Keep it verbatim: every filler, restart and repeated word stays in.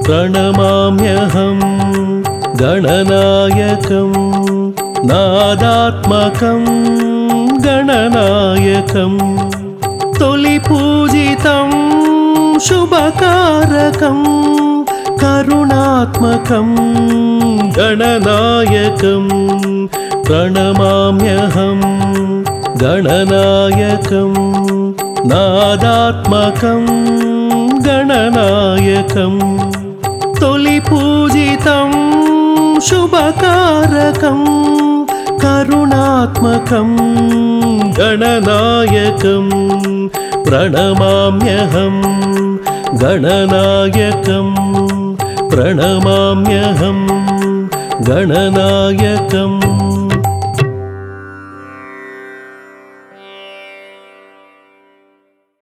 प्रणमाम्यहं गणनायकं नादात्मकं गणनायकं तोलिपूजितं शुभकारकं करुणात्मकं गणनायकं प्रणमाम्यहं गणनायकं नादात्मकं गणनायकं तोलिपूजितं शुभकारकं करुणात्मकं गणनायकं प्रणमाम्यहं गणनायकं प्रणमाम्यहं गणनायकम्।